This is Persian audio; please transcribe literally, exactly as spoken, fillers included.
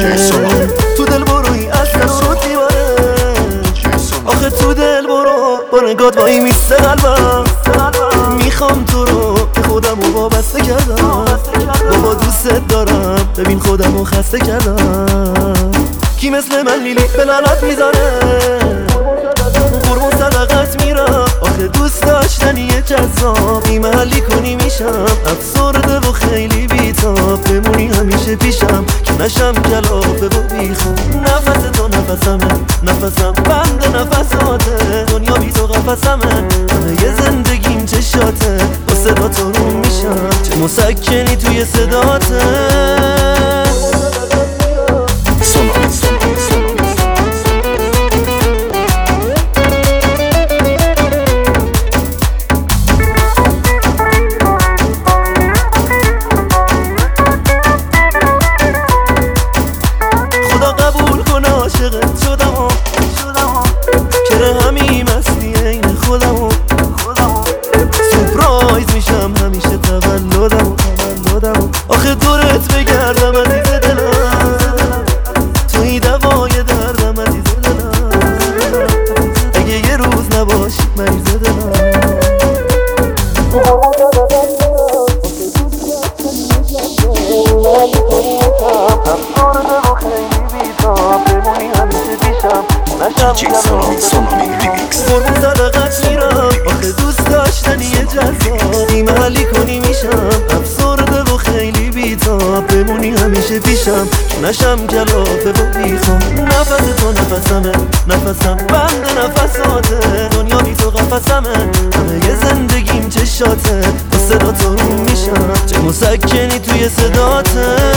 تو دل بروی اصلا شد دیواره، آخه تو دل برو با نگات وایی میسته قلبم. میخوام تو رو که خودم رو وابسته کردم، بابا دوست دارم ببین خودم رو خسته کردم. کی مثل من لیلی به لعنت میزنه، قربون صدقت میرم، آخه دوست داشتنی جذاب بی محلی کنی میشم، افسرده و خیلی بیتاب بمونی همیشه پیشم که نشم کلافه و بیخوام. نفس تو نفسمه، نفسم بند نفساته، دنیا بی تو قفسمه، همه یه زندگیم چشاته، با صدا تو رو میشم چه مسکنی توی صداته. سونامی سونامی سونامی خدا قبول کنه عاشقت شدم، چرا همین مستی این خودم، سورپرایز میشم همیشه تولدم، آخه دورت بگردم عزیز دلم، توی دوای دردم عزیز دلم، اگه یه روز نباشی مریض دلم. دیجی سونامی سونامی ریمیکس. قربون صدقت میرم، آخه دوست داشتنی یه جذاب بی محلی کنی میشم، افسرده و خیلی بیتاب بمونی همیشه پیشم که نشم کلافه و بیخوام. نفس تو نفسمه، نفسم بند نفساته، دنیا بی تو قفسمه، همه یه زندگیم چشاته، با صدا تو رو میشم چه مسکنی توی صداته.